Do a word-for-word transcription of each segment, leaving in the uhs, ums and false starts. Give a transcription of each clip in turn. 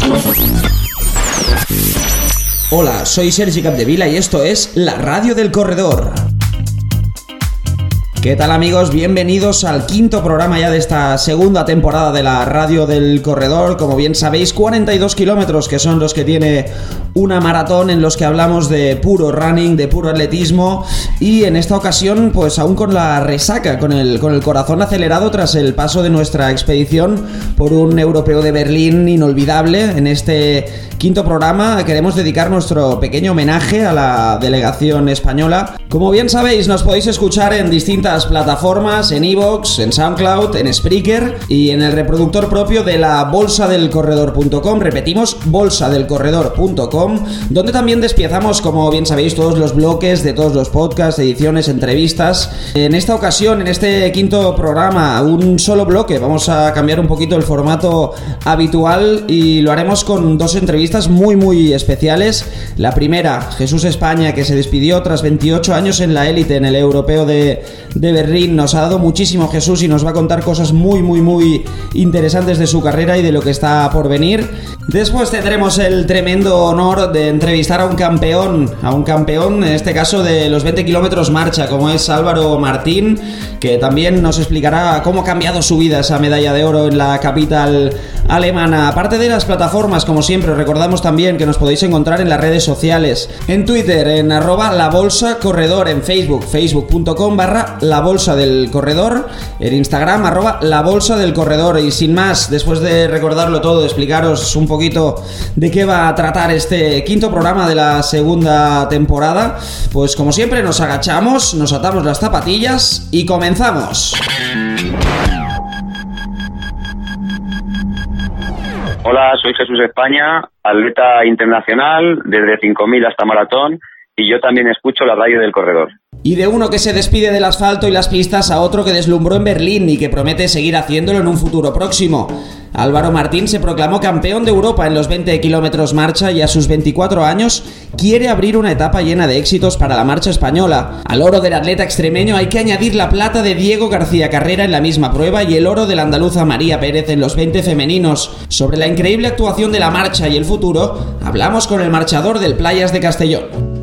Hola, soy Sergi Capdevila y esto es La Radio del Corredor. ¿Qué tal, amigos? Bienvenidos al quinto programa ya de esta segunda temporada de la Radio del Corredor. Como bien sabéis, cuarenta y dos kilómetros que son los que tiene una maratón, en los que hablamos de puro running, de puro atletismo, y en esta ocasión pues aún con la resaca, con el, con el corazón acelerado tras el paso de nuestra expedición por un europeo de Berlín inolvidable. En este quinto programa queremos dedicar nuestro pequeño homenaje a la delegación española. Como bien sabéis, nos podéis escuchar en distintas plataformas, en iVoox, en SoundCloud, en Spreaker y en el reproductor propio de la bolsa del corredor punto com. Repetimos, bolsa del corredor punto com, donde también despiezamos, como bien sabéis, todos los bloques de todos los podcasts, ediciones, entrevistas. En esta ocasión, en este quinto programa, un solo bloque. Vamos a cambiar un poquito el formato habitual y lo haremos con dos entrevistas muy muy especiales. La primera, Jesús España, que se despidió tras veintiocho años en la élite, en el europeo de, de Berlín. Nos ha dado muchísimo Jesús y nos va a contar cosas muy muy muy interesantes de su carrera y de lo que está por venir. Después tendremos el tremendo honor de entrevistar a un campeón, a un campeón en este caso de los veinte kilómetros marcha, como es Álvaro Martín, que también nos explicará cómo ha cambiado su vida esa medalla de oro en la capital alemana. Aparte de las plataformas, como siempre, recordamos también que nos podéis encontrar en las redes sociales, en Twitter, en arroba la bolsa corredor, en Facebook, facebook punto com barra la bolsa del corredor, en Instagram, arroba la bolsa del corredor. Y sin más, después de recordarlo todo, de explicaros un poquito de qué va a tratar este quinto programa de la segunda temporada, pues como siempre nos agachamos, nos atamos las zapatillas y comenzamos. Hola, soy Jesús España, atleta internacional desde cinco mil hasta maratón, y yo también escucho la Radio del Corredor. Y de uno que se despide del asfalto y las pistas a otro que deslumbró en Berlín y que promete seguir haciéndolo en un futuro próximo. Álvaro Martín se proclamó campeón de Europa en los veinte kilómetros marcha y a sus veinticuatro años quiere abrir una etapa llena de éxitos para la marcha española. Al oro del atleta extremeño hay que añadir la plata de Diego García Carrera en la misma prueba y el oro de la andaluza María Pérez en los veinte femeninos. Sobre la increíble actuación de la marcha y el futuro, hablamos con el marchador del Playas de Castellón.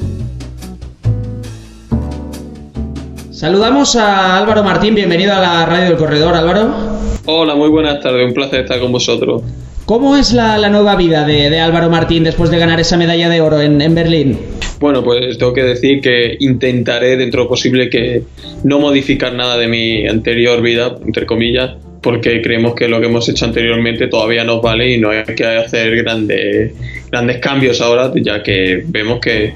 Saludamos a Álvaro Martín, bienvenido a la Radio del Corredor, Álvaro. Hola, muy buenas tardes, un placer estar con vosotros. ¿Cómo es la, la nueva vida de, de Álvaro Martín después de ganar esa medalla de oro en, en Berlín? Bueno, pues tengo que decir que intentaré dentro de lo posible que no modificar nada de mi anterior vida, entre comillas, porque creemos que lo que hemos hecho anteriormente todavía nos vale y no hay que hacer grandes, grandes cambios ahora, ya que vemos que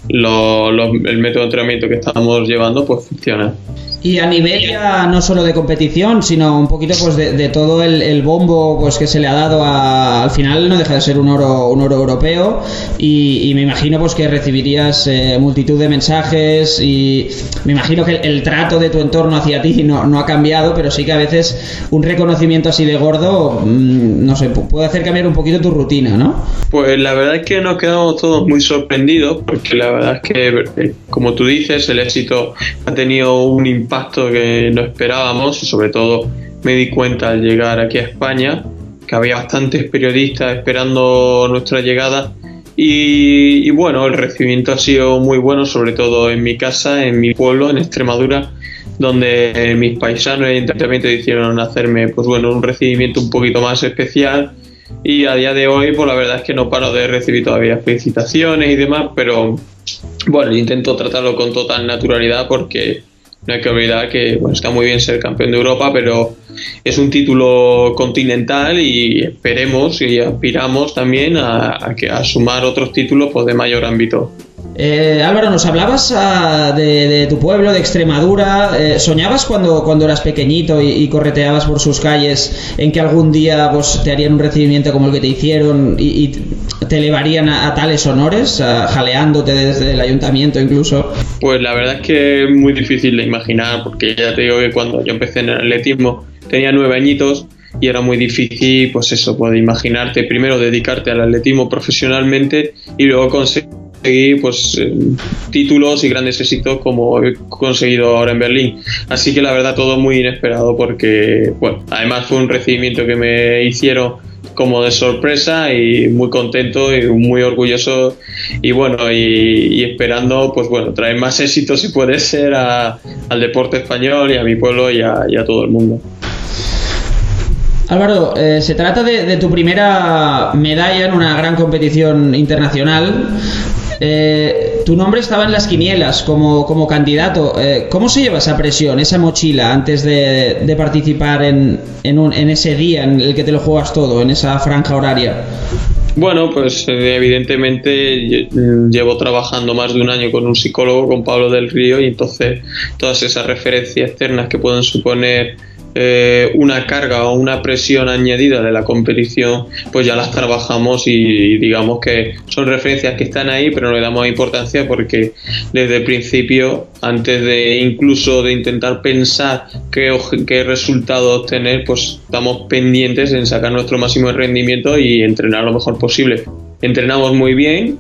Lo, lo, el método de entrenamiento que estamos llevando pues funciona. Y a nivel ya no solo de competición, sino un poquito pues de, de todo el, el bombo pues que se le ha dado a, al final no deja de ser un oro un oro europeo y, y me imagino pues que recibirías eh, multitud de mensajes y me imagino que el, el trato de tu entorno hacia ti no, no ha cambiado, pero sí que a veces un reconocimiento así de gordo mmm, no sé, puede hacer cambiar un poquito tu rutina, ¿no? Pues la verdad es que nos quedamos todos muy sorprendidos porque la verdad es que, como tú dices, el éxito ha tenido un impacto impacto que no esperábamos y sobre todo me di cuenta al llegar aquí a España que había bastantes periodistas esperando nuestra llegada y, y bueno, el recibimiento ha sido muy bueno, sobre todo en mi casa, en mi pueblo, en Extremadura, donde mis paisanos evidentemente hicieron hacerme pues bueno, un recibimiento un poquito más especial y a día de hoy pues la verdad es que no paro de recibir todavía felicitaciones y demás, pero bueno, intento tratarlo con total naturalidad porque no hay que olvidar que bueno, está muy bien ser campeón de Europa, pero es un título continental y esperemos y aspiramos también a, a, que, a sumar otros títulos pues, de mayor ámbito. Eh, Álvaro, nos hablabas uh, de, de tu pueblo, de Extremadura. Eh, ¿Soñabas cuando, cuando eras pequeñito y, y correteabas por sus calles en que algún día pues, te harían un recibimiento como el que te hicieron y, y te elevarían a, a tales honores, uh, jaleándote desde el ayuntamiento incluso? Pues la verdad es que es muy difícil de imaginar, porque ya te digo que cuando yo empecé en el atletismo tenía nueve añitos y era muy difícil, pues eso, poder imaginarte primero dedicarte al atletismo profesionalmente y luego conseguir conseguir pues eh, títulos y grandes éxitos como he conseguido ahora en Berlín. Así que la verdad todo muy inesperado porque, bueno, además fue un recibimiento que me hicieron como de sorpresa y muy contento y muy orgulloso y bueno, y, y esperando pues bueno, traer más éxito si puede ser a, al deporte español y a mi pueblo y a, y a todo el mundo. Álvaro, eh, se trata de, de tu primera medalla en una gran competición internacional. Eh, tu nombre estaba en las quinielas como, como candidato. Eh, ¿Cómo se lleva esa presión, esa mochila antes de, de participar en, en, un, en ese día en el que te lo juegas todo, en esa franja horaria? Bueno, pues evidentemente llevo trabajando más de un año con un psicólogo, con Pablo del Río, y entonces todas esas referencias externas que pueden suponer Eh, una carga o una presión añadida de la competición, pues ya las trabajamos y, y digamos que son referencias que están ahí, pero no le damos importancia porque desde el principio, antes de incluso de intentar pensar qué, qué resultado obtener, pues estamos pendientes en sacar nuestro máximo rendimiento y entrenar lo mejor posible. Entrenamos muy bien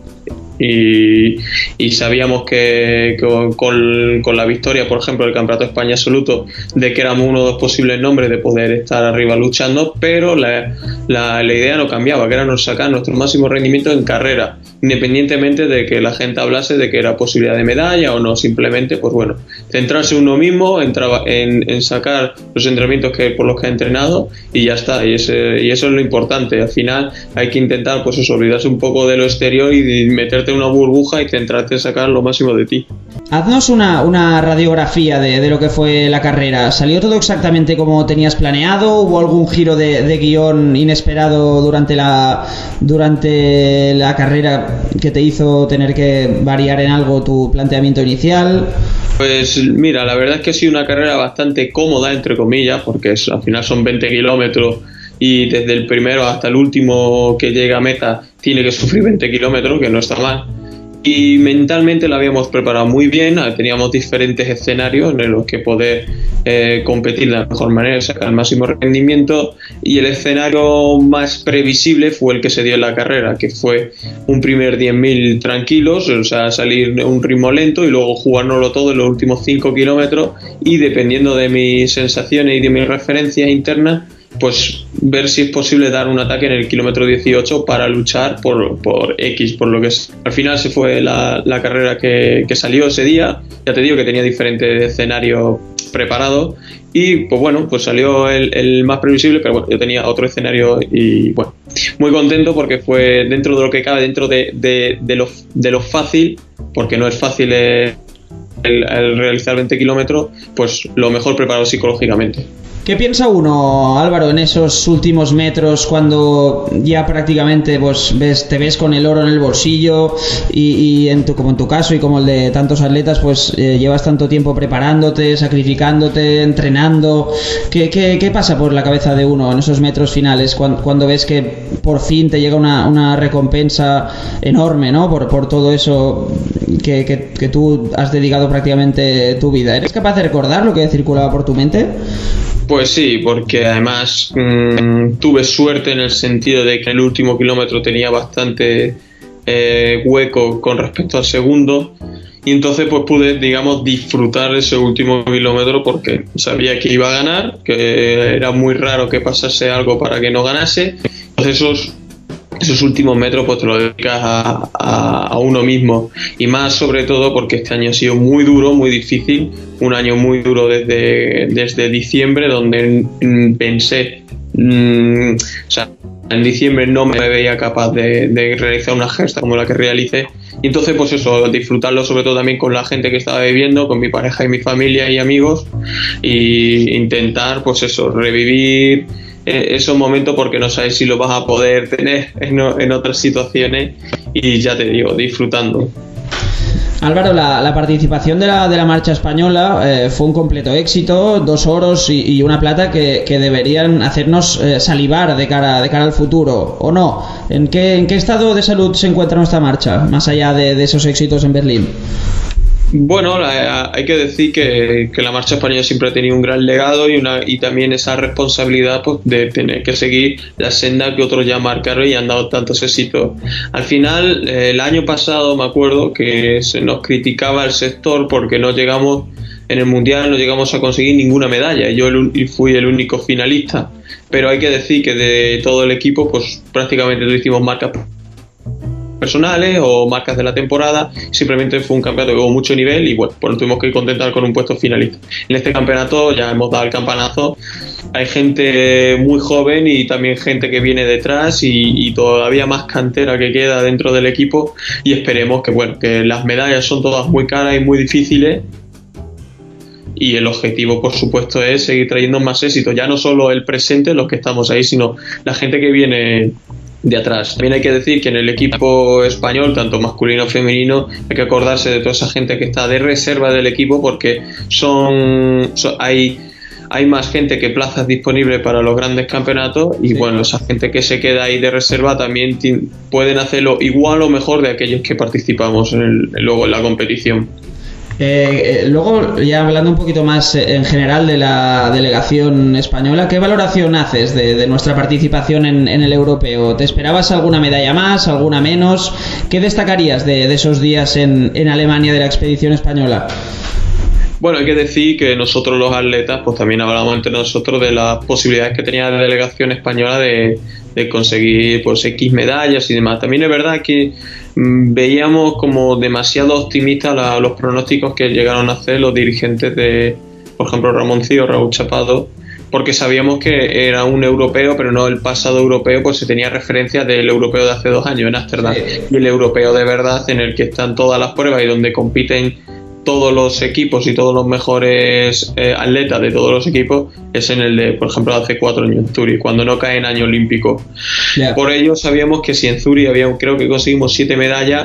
y, y sabíamos que, que con, con la victoria, por ejemplo, del Campeonato de España Absoluto, de que éramos uno de los posibles nombres de poder estar arriba luchando, pero la, la, la idea no cambiaba, que era nos sacar nuestro máximo rendimiento en carrera, independientemente de que la gente hablase de que era posibilidad de medalla o no, simplemente, pues bueno, centrarse uno mismo en, traba, en, en sacar los entrenamientos que, por los que ha entrenado y ya está, y, ese, y eso es lo importante. Al final hay que intentar, pues eso, olvidarse un poco de lo exterior y meterte en una burbuja y centrarte en sacar lo máximo de ti. Haznos una, una radiografía de, de lo que fue la carrera. ¿Salió todo exactamente como tenías planeado? ¿Hubo algún giro de, de guión inesperado durante la, durante la carrera que te hizo tener que variar en algo tu planteamiento inicial? Pues mira, la verdad es que ha sido una carrera bastante cómoda, entre comillas, porque es, al final son veinte kilómetros y desde el primero hasta el último que llega a meta tiene que sufrir veinte kilómetros, que no está mal. Y mentalmente la habíamos preparado muy bien, teníamos diferentes escenarios en los que poder eh, competir de la mejor manera, sacar el máximo rendimiento, y el escenario más previsible fue el que se dio en la carrera, que fue un primer diez mil tranquilos, o sea, salir a un ritmo lento y luego jugárnoslo todo en los últimos cinco kilómetros y dependiendo de mis sensaciones y de mis referencias internas, pues ver si es posible dar un ataque en el kilómetro dieciocho para luchar por, por X, por lo que es. Al final se fue la, la carrera que, que salió ese día, ya te digo que tenía diferentes escenarios preparados y pues bueno, pues salió el, el más previsible, pero bueno, yo tenía otro escenario y bueno, muy contento porque fue dentro de lo que cabe, dentro de, de, de, lo, de lo fácil, porque no es fácil el, el, el realizar veinte kilómetros, pues lo mejor preparado psicológicamente. ¿Qué piensa uno, Álvaro, en esos últimos metros cuando ya prácticamente pues, ves, te ves con el oro en el bolsillo y, y en tu, como en tu caso y como el de tantos atletas, pues eh, llevas tanto tiempo preparándote, sacrificándote, entrenando? ¿Qué, qué, qué pasa por la cabeza de uno en esos metros finales cuando, cuando ves que por fin te llega una, una recompensa enorme, ¿no? por, por todo eso que, que, que tú has dedicado prácticamente tu vida? ¿Eres capaz de recordar lo que circulaba por tu mente? Pues sí, porque además mmm, tuve suerte en el sentido de que el último kilómetro tenía bastante eh, hueco con respecto al segundo y entonces pues pude, digamos, disfrutar ese último kilómetro porque sabía que iba a ganar, que era muy raro que pasase algo para que no ganase. Entonces esos esos últimos metros pues te lo dedicas a, a, a uno mismo y más sobre todo porque este año ha sido muy duro, muy difícil, un año muy duro desde, desde diciembre donde mm, pensé, mm, o sea, en diciembre no me veía capaz de, de realizar una gesta como la que realicé y entonces pues eso, disfrutarlo sobre todo también con la gente que estaba viviendo, con mi pareja y mi familia y amigos y intentar pues eso, revivir esos momentos porque no sabes si lo vas a poder tener en, en otras situaciones y ya te digo, disfrutando. Álvaro, la, la participación de la, de la marcha española eh, fue un completo éxito, dos oros y, y una plata que, que deberían hacernos eh, salivar de cara, de cara al futuro, ¿o no? ¿En qué, en qué estado de salud se encuentra nuestra marcha, más allá de, de esos éxitos en Berlín? Bueno, la, hay que decir que, que la marcha española siempre ha tenido un gran legado y, una, y también esa responsabilidad pues, de tener que seguir la senda que otros ya marcaron y han dado tantos éxitos. Al final, eh, el año pasado me acuerdo que se nos criticaba el sector porque no llegamos en el Mundial, no llegamos a conseguir ninguna medalla. Yo el, fui el único finalista. pero hay que decir que de todo el equipo pues prácticamente no hicimos marcas personales o marcas de la temporada, simplemente fue un campeonato que hubo mucho nivel y bueno, pues nos tuvimos que contentar con un puesto finalista. En este campeonato ya hemos dado el campanazo, hay gente muy joven y también gente que viene detrás y, y todavía más cantera que queda dentro del equipo, y esperemos que bueno, que las medallas son todas muy caras y muy difíciles, y el objetivo por supuesto es seguir trayendo más éxito, ya no solo el presente, los que estamos ahí, sino la gente que viene de atrás. También hay que decir que en el equipo español, tanto masculino como femenino, hay que acordarse de toda esa gente que está de reserva del equipo, porque son, son hay hay más gente que plazas disponibles para los grandes campeonatos y sí. Bueno, esa gente que se queda ahí de reserva también t- pueden hacerlo igual o mejor de aquellos que participamos en el, luego en la competición. Eh, eh, luego, ya hablando un poquito más eh, en general de la delegación española, ¿qué valoración haces de, de nuestra participación en, en el europeo? ¿Te esperabas alguna medalla más, alguna menos? ¿Qué destacarías de, de esos días en, en Alemania de la expedición española? Bueno, hay que decir que nosotros los atletas pues también hablamos entre nosotros de las posibilidades que tenía la delegación española de, de conseguir pues X medallas y demás. También es verdad que mmm, veíamos como demasiado optimistas la, los pronósticos que llegaron a hacer los dirigentes de, por ejemplo, Ramoncillo, Raúl Chapado, porque sabíamos que era un europeo, pero no el pasado europeo, pues se tenía referencia del europeo de hace dos años en Ámsterdam, sí. Y el europeo de verdad en el que están todas las pruebas y donde compiten todos los equipos y todos los mejores eh, atletas de todos los equipos es en el de, por ejemplo, hace cuatro años en Zurich, cuando no cae en año olímpico. Yeah. Por ello sabíamos que si en Zurich había, creo que conseguimos siete medallas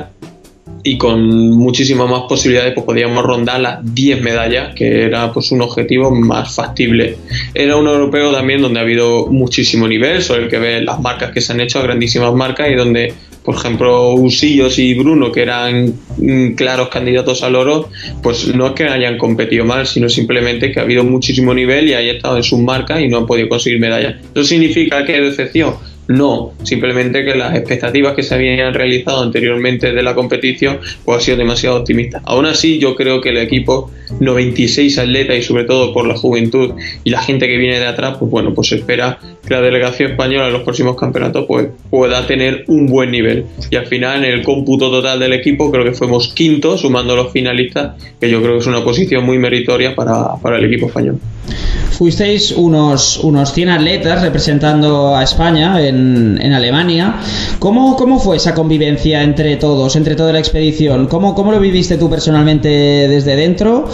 y con muchísimas más posibilidades pues podíamos rondar las diez medallas, que era pues un objetivo más factible. Era un europeo también donde ha habido muchísimo nivel, sobre el que ves las marcas que se han hecho, grandísimas marcas, y donde por ejemplo Usillos y Bruno, que eran mm, claros candidatos al oro, pues no es que hayan competido mal, sino simplemente que ha habido muchísimo nivel y hayan estado en sus marcas y no han podido conseguir medallas. ¿Eso significa que hay decepción? No, simplemente que las expectativas que se habían realizado anteriormente de la competición pues han sido demasiado optimistas. Aún así, yo creo que el equipo, noventa y seis atletas, y sobre todo por la juventud y la gente que viene de atrás, pues bueno, pues se espera que la delegación española en los próximos campeonatos pues pueda tener un buen nivel. Y al final, en el cómputo total del equipo, creo que fuimos quintos, sumando los finalistas, que yo creo que es una posición muy meritoria para, para el equipo español. Fuisteis unos, unos cien atletas representando a España en, en Alemania. ¿Cómo, ¿Cómo fue esa convivencia entre todos, entre toda la expedición? ¿Cómo, cómo lo viviste tú personalmente desde dentro?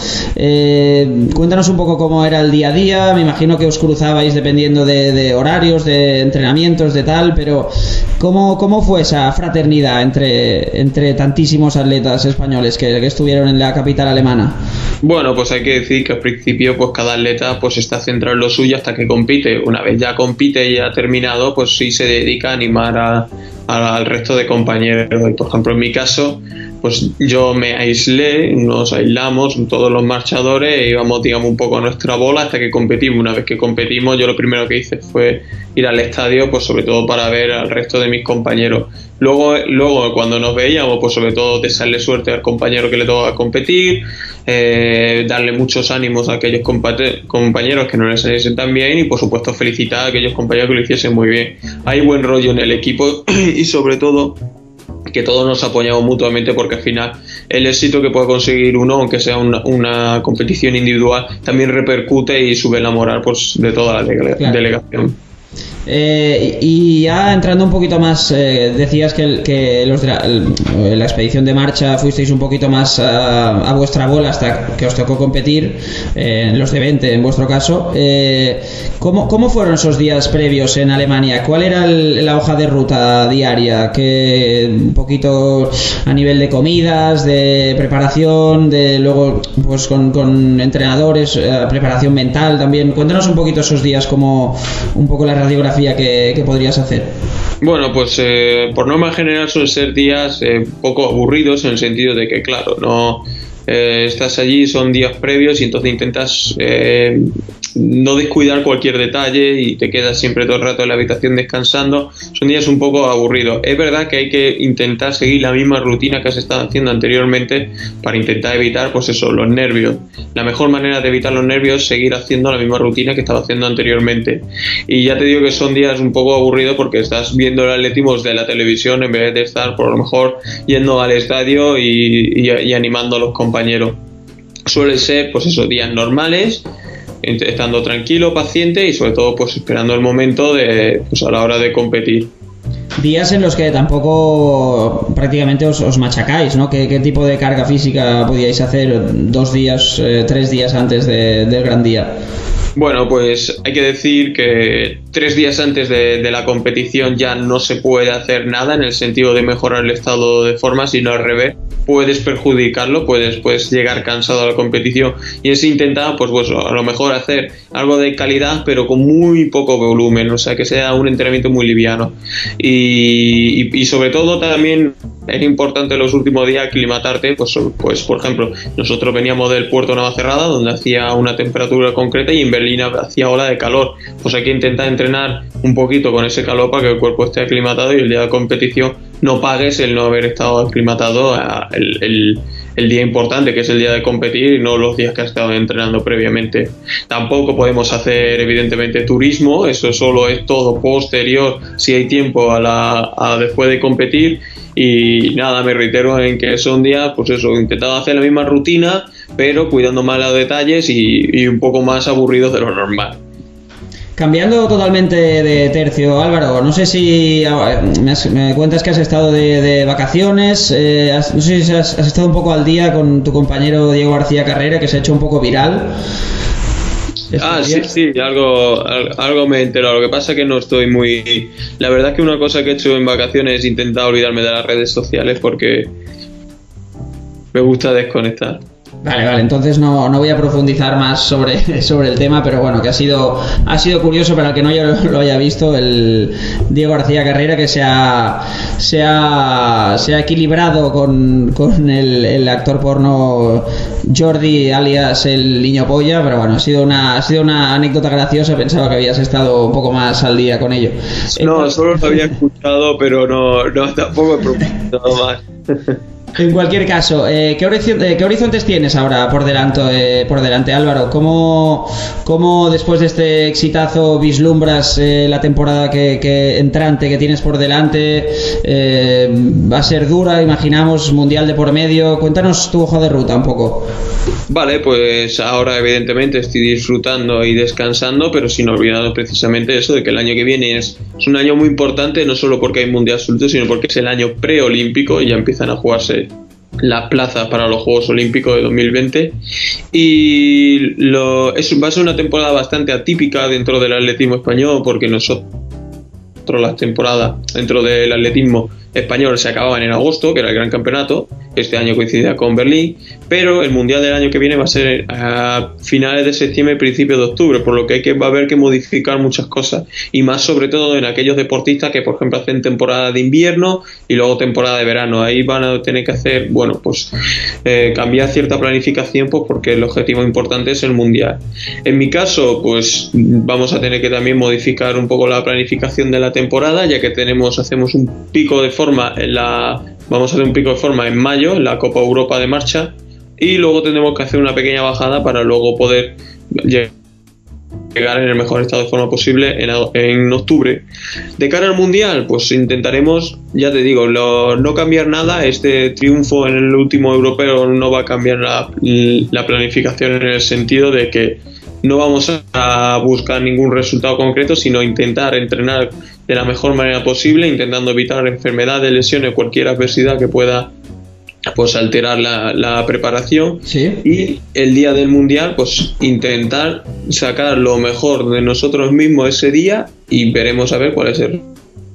Eh, cuéntanos un poco cómo era el día a día. Me imagino que os cruzabais dependiendo de, de horarios, de entrenamientos, de tal, pero ¿cómo, cómo fue esa fraternidad entre, entre tantísimos atletas españoles que, que estuvieron en la capital alemana? Bueno, pues hay que decir que al principio pues cada atleta pues está centrado en lo suyo hasta que compite. Una vez ya compite y ha terminado, pues sí se dedica a animar a, a, al resto de compañeros. Y, por ejemplo, en mi caso, pues yo me aislé, nos aislamos todos los marchadores e íbamos, digamos, un poco a nuestra bola hasta que competimos. Una vez que competimos, yo lo primero que hice fue ir al estadio, pues sobre todo para ver al resto de mis compañeros. Luego, luego cuando nos veíamos, pues sobre todo desearle suerte al compañero que le toca competir, eh, darle muchos ánimos a aquellos compa- compañeros que no les saliesen tan bien y por supuesto felicitar a aquellos compañeros que lo hiciesen muy bien. Hay buen rollo en el equipo y sobre todo que todos nos apoyamos mutuamente, porque al final el éxito que pueda conseguir uno, aunque sea una, una competición individual, también repercute y sube la moral pues, de toda la dele- claro. delegación. Eh, y ya entrando un poquito más, eh, decías que, el, que los de la, el, la expedición de marcha fuisteis un poquito más a, a vuestra bola hasta que os tocó competir, eh, los de veinte en vuestro caso. Eh, ¿cómo, ¿Cómo fueron esos días previos en Alemania? ¿Cuál era el, la hoja de ruta diaria? ¿Qué, un poquito a nivel de comidas, de preparación, de luego pues con, con entrenadores, eh, preparación mental también? Cuéntanos un poquito esos días, como un poco la radiografía Que, que podrías hacer. Bueno, pues eh, por norma general suelen ser días eh, poco aburridos, en el sentido de que, claro, no eh, estás allí, son días previos y entonces intentas eh, no descuidar cualquier detalle y te quedas siempre todo el rato en la habitación descansando. Son días un poco aburridos. Es verdad que hay que intentar seguir la misma rutina que has estado haciendo anteriormente para intentar evitar, pues eso, los nervios. La mejor manera de evitar los nervios es seguir haciendo la misma rutina que estaba haciendo anteriormente. Y ya te digo que son días un poco aburridos porque estás viendo el atletismo de la televisión en vez de estar, por lo mejor, yendo al estadio y, y, y animando a los compañeros. Suelen ser, pues esos días normales, estando tranquilo, paciente y sobre todo pues esperando el momento de, pues a la hora de competir. Días en los que tampoco prácticamente os, os machacáis, ¿no? ¿Qué, ¿Qué tipo de carga física podíais hacer dos días, eh, tres días antes de, del gran día? Bueno, pues hay que decir que tres días antes de, de la competición ya no se puede hacer nada en el sentido de mejorar el estado de forma, sino al revés, puedes perjudicarlo, puedes, puedes llegar cansado a la competición y es intentar, pues, pues a lo mejor hacer algo de calidad pero con muy poco volumen, o sea que sea un entrenamiento muy liviano y, y, y sobre todo también es importante en los últimos días aclimatarte, pues, pues por ejemplo, nosotros veníamos del puerto Navacerrada donde hacía una temperatura concreta y en Berlín hacía ola de calor, pues hay que intentar entrenar un poquito con ese calor para que el cuerpo esté aclimatado y el día de competición no pagues el no haber estado aclimatado a el, el, el día importante que es el día de competir y no los días que has estado entrenando previamente. Tampoco podemos hacer evidentemente turismo, eso solo es todo posterior si hay tiempo a la a después de competir. Y nada, me reitero en que son días, pues eso, intentando hacer la misma rutina, pero cuidando más los detalles y, y un poco más aburridos de lo normal. Cambiando totalmente de tercio, Álvaro, no sé si me, has, me cuentas que has estado de, de vacaciones, eh, has, no sé si has, has estado un poco al día con tu compañero Diego García Carrera, que se ha hecho un poco viral. Ah, sí, sí, algo, algo me he enterado. Lo que pasa es que no estoy muy... La verdad es que una cosa que he hecho en vacaciones es intentar olvidarme de las redes sociales porque me gusta desconectar. Vale, vale, entonces no, no voy a profundizar más sobre, sobre el tema, pero bueno, que ha sido ha sido curioso para el que no lo haya visto, el Diego García Carrera, que se ha, se ha, se ha equilibrado con, con el, el actor porno Jordi, alias el niño polla, pero bueno, ha sido una ha sido una anécdota graciosa, pensaba que habías estado un poco más al día con ello. No, solo lo había escuchado, pero no, no tampoco he profundizado más. En cualquier caso, eh, ¿qué, horizonte, ¿qué horizontes tienes ahora por delante, eh, por delante Álvaro? ¿Cómo, cómo después de este exitazo vislumbras eh, la temporada que, que entrante que tienes por delante? Eh, ¿Va a ser dura, imaginamos, mundial de por medio? Cuéntanos tu hoja de ruta un poco. Vale, pues ahora evidentemente estoy disfrutando y descansando, pero sin olvidar precisamente eso de que el año que viene es, es un año muy importante, no solo porque hay mundial absoluto, sino porque es el año preolímpico y ya empiezan a jugarse las plazas para los Juegos Olímpicos de dos mil veinte y lo, es, va a ser una temporada bastante atípica dentro del atletismo español porque nosotros las temporadas dentro del atletismo español se acababan en agosto, que era el gran campeonato, este año coincidía con Berlín, pero el mundial del año que viene va a ser a finales de septiembre, principios de octubre, por lo que, hay que va a haber que modificar muchas cosas, y más sobre todo en aquellos deportistas que por ejemplo hacen temporada de invierno y luego temporada de verano. Ahí van a tener que hacer, bueno, pues eh, cambiar cierta planificación, pues porque el objetivo importante es el mundial. En mi caso, pues vamos a tener que también modificar un poco la planificación de la temporada, ya que tenemos hacemos un pico de forma en la vamos a hacer un pico de forma en mayo en la Copa Europa de marcha y luego tendremos que hacer una pequeña bajada para luego poder llegar en el mejor estado de forma posible en, en octubre. De cara al mundial, pues intentaremos, ya te digo, lo, no cambiar nada. Este triunfo en el último europeo no va a cambiar la, la planificación en el sentido de que no vamos a buscar ningún resultado concreto, sino intentar entrenar de la mejor manera posible, intentando evitar enfermedades, lesiones, cualquier adversidad que pueda pues alterar la, la preparación. ¿Sí? Y el día del mundial, pues intentar sacar lo mejor de nosotros mismos ese día y veremos a ver cuál es el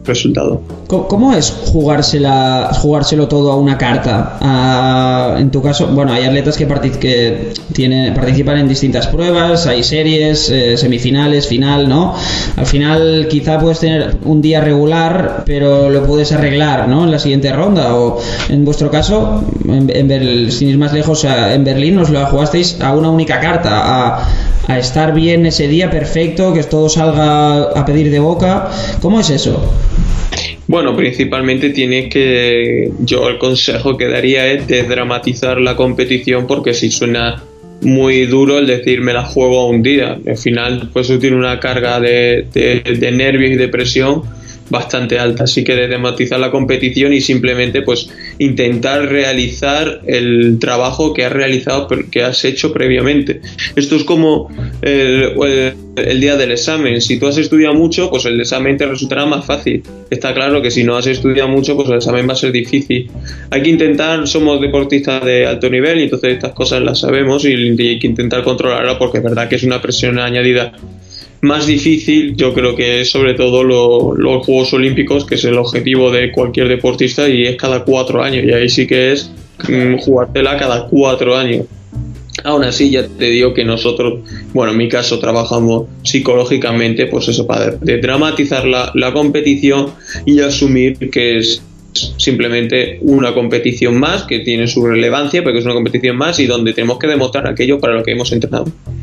resultado. ¿Cómo es jugársela, jugárselo todo a una carta? A, en tu caso, bueno, hay atletas que, partic- que tienen, participan en distintas pruebas, hay series, eh, semifinales, final, ¿no? Al final quizá puedes tener un día regular, pero lo puedes arreglar, ¿no? En la siguiente ronda, o en vuestro caso, en, en Ber- sin ir más lejos, en Berlín os lo jugasteis a una única carta, a, a estar bien ese día, perfecto, que todo salga a pedir de boca. ¿Cómo es eso? Bueno, principalmente tienes que, yo el consejo que daría es desdramatizar la competición, porque si suena muy duro el decir me la juego a un día, al final pues eso tiene una carga de, de, de nervios y de presión bastante alta, así que desdramatizar la competición y simplemente pues intentar realizar el trabajo que has realizado, que has hecho previamente. Esto es como el, el, el día del examen. Si tú has estudiado mucho, pues el examen te resultará más fácil. Está claro que si no has estudiado mucho, pues el examen va a ser difícil. Hay que intentar, somos deportistas de alto nivel y entonces estas cosas las sabemos y hay que intentar controlarlas, porque es verdad que es una presión añadida. Más difícil yo creo que es sobre todo lo, los Juegos Olímpicos, que es el objetivo de cualquier deportista, y es cada cuatro años, y ahí sí que es mm, jugártela cada cuatro años. Aún así ya te digo que nosotros, bueno, en mi caso trabajamos psicológicamente, pues eso, para dramatizar la, la competición y asumir que es simplemente una competición más, que tiene su relevancia, porque es una competición más y donde tenemos que demostrar aquello para lo que hemos entrenado.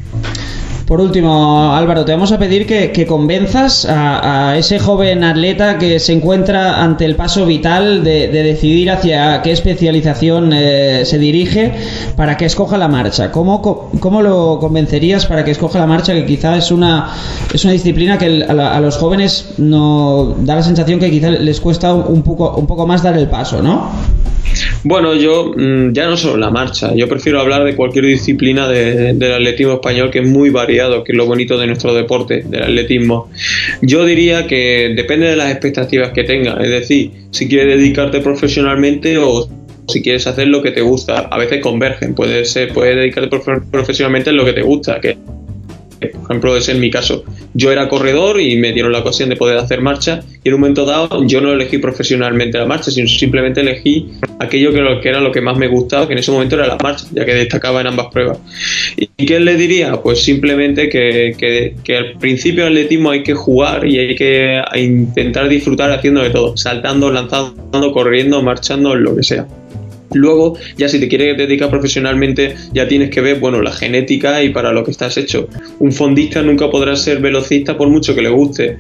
Por último, Álvaro, te vamos a pedir que, que convenzas a, a ese joven atleta que se encuentra ante el paso vital de, de decidir hacia qué especialización eh, se dirige para que escoja la marcha. ¿Cómo, ¿Cómo lo convencerías para que escoja la marcha, que quizá es una, es una disciplina que a, la, a los jóvenes no da la sensación que quizá les cuesta un poco, un poco más dar el paso, ¿no? Bueno, yo ya no solo la marcha, yo prefiero hablar de cualquier disciplina de, del atletismo español, que es muy variado, que es lo bonito de nuestro deporte, del atletismo. Yo diría que depende de las expectativas que tengas, es decir, si quieres dedicarte profesionalmente o si quieres hacer lo que te gusta. A veces convergen, puedes ser, puedes dedicarte prof- profesionalmente en lo que te gusta, que por ejemplo es en mi caso. Yo era corredor y me dieron la ocasión de poder hacer marcha, y en un momento dado yo no elegí profesionalmente la marcha, sino simplemente elegí aquello que, lo, que era lo que más me gustaba, que en ese momento era la marcha, ya que destacaba en ambas pruebas. ¿Y qué le diría? Pues simplemente que, que, que al principio del atletismo hay que jugar y hay que intentar disfrutar haciendo de todo, saltando, lanzando, corriendo, marchando, lo que sea. Luego, ya si te quieres dedicar profesionalmente, ya tienes que ver, bueno, la genética y para lo que estás hecho. Un fondista nunca podrá ser velocista por mucho que le guste,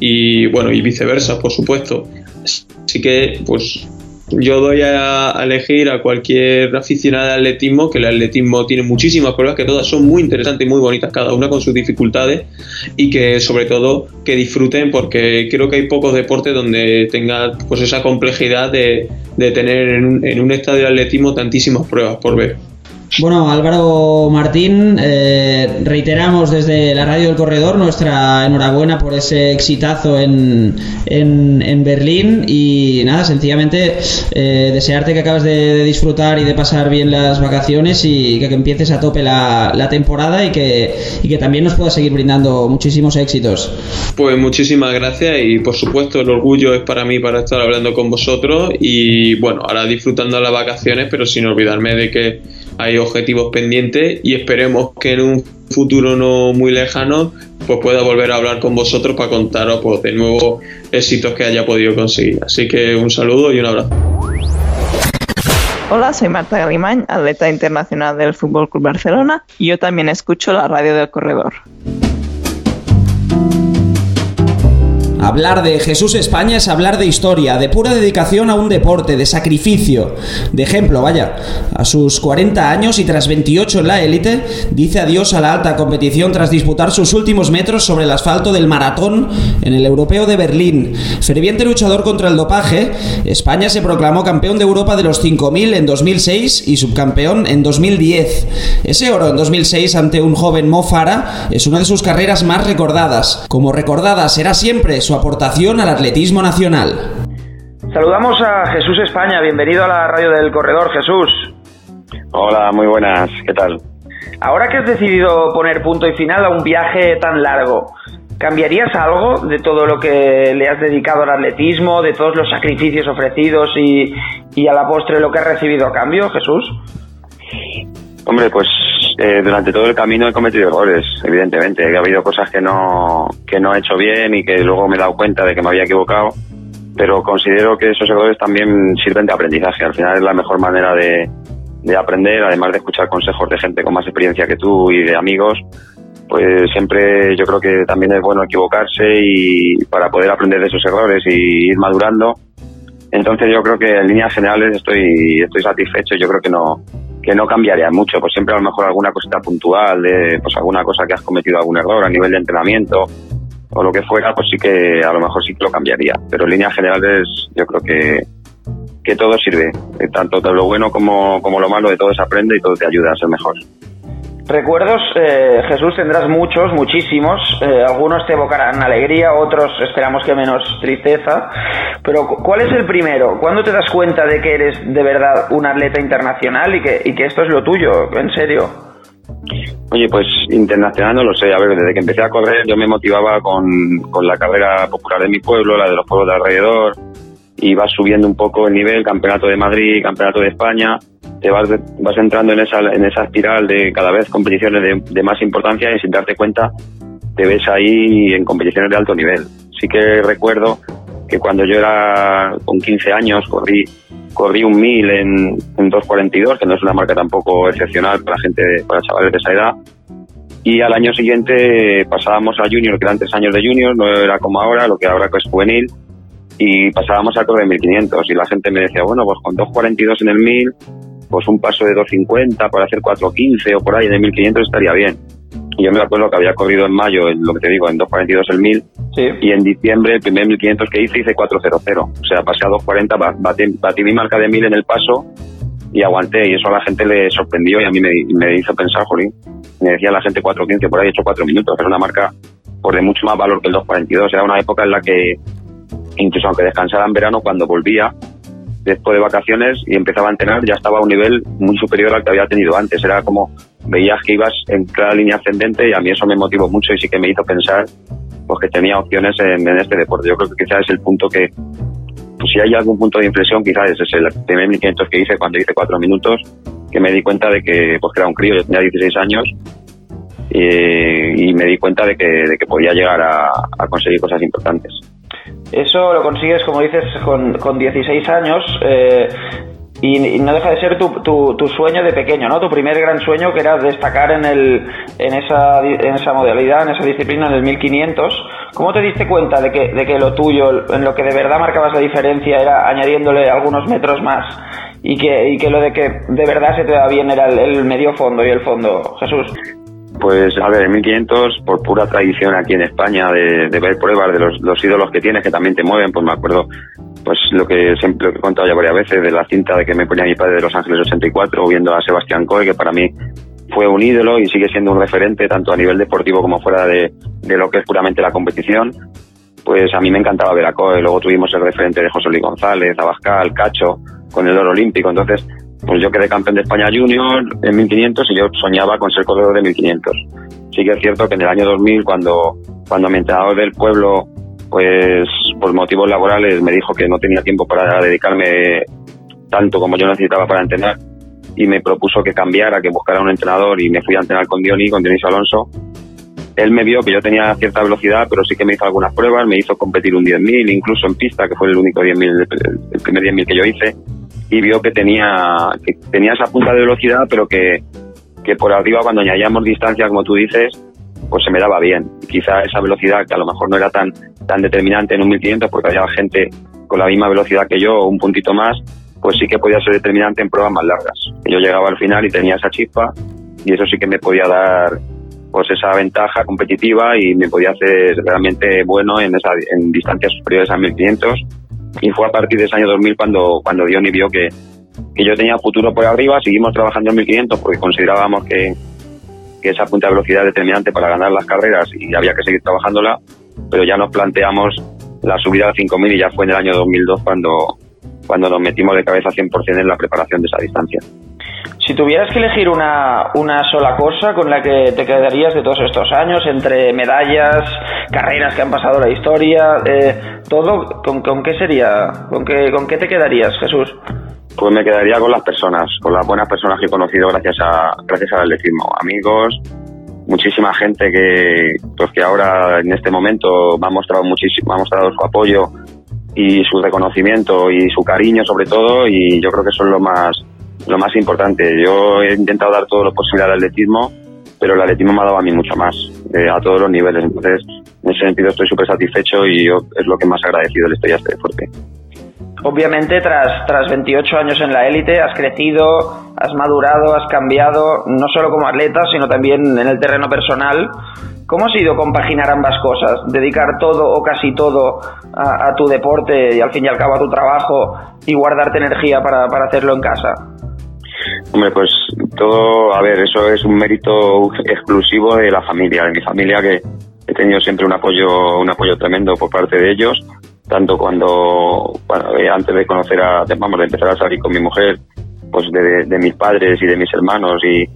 y bueno, y viceversa, por supuesto. Así que, pues, yo doy a, a elegir a cualquier aficionado al atletismo, que el atletismo tiene muchísimas pruebas, que todas son muy interesantes y muy bonitas, cada una con sus dificultades, y que sobre todo que disfruten, porque creo que hay pocos deportes donde tenga pues esa complejidad de, de tener en un, en un estadio de atletismo tantísimas pruebas por ver. Bueno, Álvaro Martín, eh, reiteramos desde la Radio del Corredor nuestra enhorabuena por ese exitazo en, en, en Berlín, y nada, sencillamente eh, desearte que acabes de, de disfrutar y de pasar bien las vacaciones, y que, que empieces a tope la, la temporada, y que, y que también nos puedas seguir brindando muchísimos éxitos. Pues muchísimas gracias, y por supuesto el orgullo es para mí para estar hablando con vosotros, y bueno, ahora disfrutando las vacaciones, pero sin olvidarme de que hay objetivos pendientes, y esperemos que en un futuro no muy lejano pues pueda volver a hablar con vosotros para contaros pues, de nuevos éxitos que haya podido conseguir. Así que un saludo y un abrazo. Hola, soy Marta Galimán, atleta internacional del F C Barcelona, y yo también escucho la Radio del Corredor. Hablar de Jesús España es hablar de historia, de pura dedicación a un deporte, de sacrificio, de ejemplo, vaya. A sus cuarenta años y tras veintiocho en la élite, dice adiós a la alta competición tras disputar sus últimos metros sobre el asfalto del maratón en el Europeo de Berlín. Ferviente luchador contra el dopaje, España se proclamó campeón de Europa de los cinco mil en dos mil seis y subcampeón en dos mil diez. Ese oro en dos mil seis ante un joven Mo Farah es una de sus carreras más recordadas. Como recordada será siempre su aportación al atletismo nacional. Saludamos a Jesús España, bienvenido a la Radio del Corredor, Jesús. Hola, muy buenas, ¿qué tal? Ahora que has decidido poner punto y final a un viaje tan largo, ¿Cambiarías algo de todo lo que le has dedicado al atletismo, de todos los sacrificios ofrecidos y, y a la postre lo que has recibido a cambio, Jesús? Hombre, pues eh, durante todo el camino he cometido errores, evidentemente. Ha habido cosas que no, que no he hecho bien y que luego me he dado cuenta de que me había equivocado, pero considero que esos errores también sirven de aprendizaje. Al final es la mejor manera de, de aprender, además de escuchar consejos de gente con más experiencia que tú y de amigos. Pues siempre yo creo que también es bueno equivocarse y para poder aprender de esos errores y ir madurando. Entonces yo creo que en líneas generales estoy estoy satisfecho. Yo creo que no que no cambiaría mucho. Pues siempre a lo mejor alguna cosita puntual, de pues alguna cosa que has cometido algún error a nivel de entrenamiento o lo que fuera, pues sí que a lo mejor sí que lo cambiaría. Pero en líneas generales yo creo que que todo sirve, tanto de lo bueno como como lo malo, de todo se aprende y todo te ayuda a ser mejor. Recuerdos, eh, Jesús, tendrás muchos, muchísimos. Eh, algunos te evocarán alegría, otros esperamos que menos tristeza. Pero ¿cuál es el primero? ¿Cuándo te das cuenta de que eres de verdad un atleta internacional y que, y que esto es lo tuyo, en serio? Oye, pues internacional no lo sé. A ver, desde que empecé a correr yo me motivaba con, con la carrera popular de mi pueblo, la de los pueblos de alrededor. Y vas subiendo un poco el nivel, campeonato de Madrid, campeonato de España. Te vas, vas entrando en esa en esa espiral de cada vez competiciones de, de más importancia y sin darte cuenta te ves ahí en competiciones de alto nivel. Sí que recuerdo que cuando yo era con quince años corrí corrí un mil en, en dos cuarenta y dos, que no es una marca tampoco excepcional para gente, para chavales de esa edad. Y al año siguiente pasábamos a junior, que eran tres años de junior, no era como ahora, lo que ahora es juvenil, y pasábamos a correr mil quinientos y la gente me decía, bueno, pues con dos cuarenta y dos en el mil, pues un paso de dos cincuenta para hacer cuatro quince o por ahí en el mil quinientos estaría bien. Y yo me acuerdo que había corrido en mayo, en lo que te digo, en dos cuarenta y dos el mil, sí. Y en diciembre el primer mil quinientos que hice hice cuatro cero cero, o sea, pasé a dos cuarenta, batí, batí mi marca de mil en el paso y aguanté, y eso a la gente le sorprendió y a mí me, me hizo pensar, jolín, me decía la gente cuatro quince, por ahí he hecho cuatro minutos, era una marca por de mucho más valor que el dos cuarenta y dos, era una época en la que incluso aunque descansara en verano, cuando volvía después de vacaciones y empezaba a entrenar, ya estaba a un nivel muy superior al que había tenido antes. Era como, veías que ibas en clara línea ascendente y a mí eso me motivó mucho y sí que me hizo pensar pues que tenía opciones en, en este deporte. Yo creo que quizás es el punto que, pues si hay algún punto de inflexión, quizás ese es el primer mil quinientos que hice cuando hice cuatro minutos, que me di cuenta de que, pues que era un crío, yo tenía dieciséis años y, y me di cuenta de que, de que podía llegar a, a conseguir cosas importantes. Eso lo consigues, como dices, con, con dieciséis años eh, y, y no deja de ser tu, tu, tu sueño de pequeño, ¿no? Tu primer gran sueño, que era destacar en, el, en, esa, en esa modalidad, en esa disciplina, en el mil quinientos. ¿Cómo te diste cuenta de que, de que lo tuyo, en lo que de verdad marcabas la diferencia, era añadiéndole algunos metros más y que, y que lo de que de verdad se te da bien era el, el medio fondo y el fondo, Jesús? Pues a ver, en mil quinientos, por pura tradición aquí en España de, de ver pruebas de los, los ídolos que tienes que también te mueven, pues me acuerdo pues lo que siempre lo que he contado ya varias veces de la cinta de que me ponía mi padre de Los Ángeles ochenta y cuatro viendo a Sebastián Coe, que para mí fue un ídolo y sigue siendo un referente tanto a nivel deportivo como fuera de, de lo que es puramente la competición. Pues a mí me encantaba ver a Coe. Luego tuvimos el referente de José Luis González, Abascal, Cacho, con el oro olímpico. Entonces pues yo quedé campeón de España junior en mil quinientos y yo soñaba con ser corredor de mil quinientos. Sí que es cierto que en el año dos mil, cuando, cuando mi entrenador del pueblo, pues por motivos laborales, me dijo que no tenía tiempo para dedicarme tanto como yo necesitaba para entrenar y me propuso que cambiara, que buscara un entrenador, y me fui a entrenar con Diony, con Dionisio Alonso. Él me vio que yo tenía cierta velocidad, pero sí que me hizo algunas pruebas, me hizo competir un diez mil, incluso en pista, que fue el único diez mil, el primer diez mil que yo hice, y vio que tenía que tenía esa punta de velocidad, pero que, que por arriba, cuando añadíamos distancia, como tú dices, pues se me daba bien. Y quizá esa velocidad, que a lo mejor no era tan tan determinante en un mil quinientos, porque había gente con la misma velocidad que yo, un puntito más, pues sí que podía ser determinante en pruebas más largas. Yo llegaba al final y tenía esa chispa, y eso sí que me podía dar pues esa ventaja competitiva y me podía hacer realmente bueno en esa en distancias superiores a mil quinientos. Y fue a partir de ese año dos mil cuando cuando Diony vio que, que yo tenía futuro por arriba. Seguimos trabajando en mil quinientos porque considerábamos que, que esa punta de velocidad es determinante para ganar las carreras y había que seguir trabajándola, pero ya nos planteamos la subida al cinco mil y ya fue en el año dos mil dos cuando, cuando nos metimos de cabeza cien por ciento en la preparación de esa distancia. Si tuvieras que elegir una, una sola cosa con la que te quedarías de todos estos años, entre medallas, carreras que han pasado la historia, eh, todo, ¿con, ¿con qué sería? ¿Con qué, ¿Con qué te quedarías, Jesús? Pues me quedaría con las personas, con las buenas personas que he conocido gracias a gracias al atletismo. Amigos, muchísima gente que pues que ahora en este momento me ha mostrado muchísimo, me ha mostrado su apoyo y su reconocimiento y su cariño sobre todo, y yo creo que eso es lo más lo más importante. Yo he intentado dar todo lo posible al atletismo, pero el atletismo me ha dado a mí mucho más, eh, a todos los niveles. Entonces, en ese sentido estoy súper satisfecho y yo es lo que más agradecido le estoy a este deporte. Obviamente, tras, tras veintiocho años en la élite, has crecido, has madurado, has cambiado, no solo como atleta, sino también en el terreno personal. ¿Cómo ha sido compaginar ambas cosas? Dedicar todo o casi todo a, a tu deporte y al fin y al cabo a tu trabajo, y guardarte energía para, para hacerlo en casa. Hombre, pues todo, a ver, eso es un mérito exclusivo de la familia, de mi familia, que he tenido siempre un apoyo, un apoyo tremendo por parte de ellos, tanto cuando, bueno, antes de conocer a, vamos, de empezar a salir con mi mujer, pues de, de mis padres y de mis hermanos y,